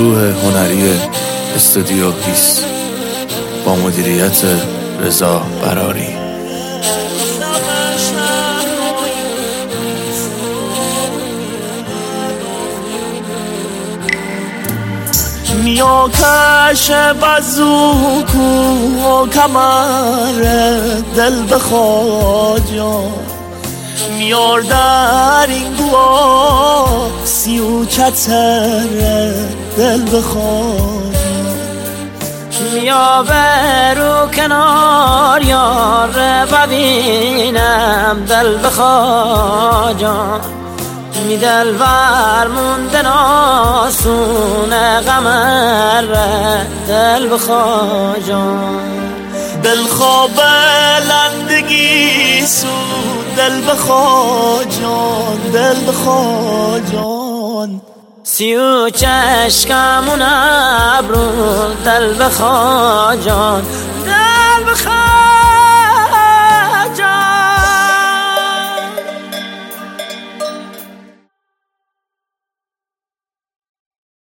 گروه هنری استودیو هیس با مدیریت رضا براری. میا کش بازوکو و کمر دل بخواجا میار در این گوا سی و چتر دل بخواجا میا برو کنار یار ببینم دل بخواجا می دل بر موندن آسون غمر دل بخواجان دل خواب لندگی سود دل بخواجان دل بخواجان سیو چشکمون ابرو دل بخواجان دل بخواجان